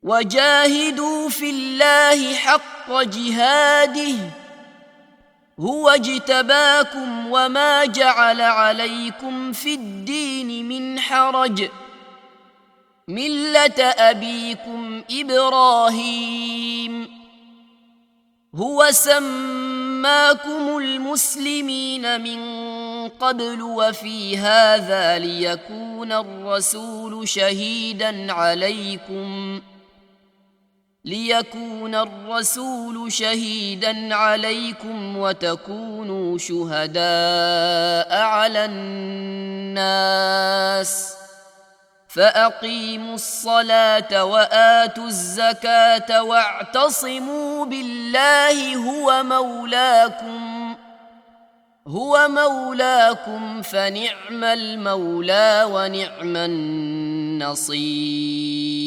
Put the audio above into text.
وجاهدوا في الله حق جهاده هو اجتباكم وما جعل عليكم في الدين من حرج ملة أبيكم إبراهيم هو سماكم المسلمين من قبل وفي هذا ليكون الرسول شهيدا عليكم وتكونوا شهداء على الناس فأقيموا الصلاة وآتوا الزكاة واعتصموا بالله هو مولاكم فنعم المولى ونعم النصير.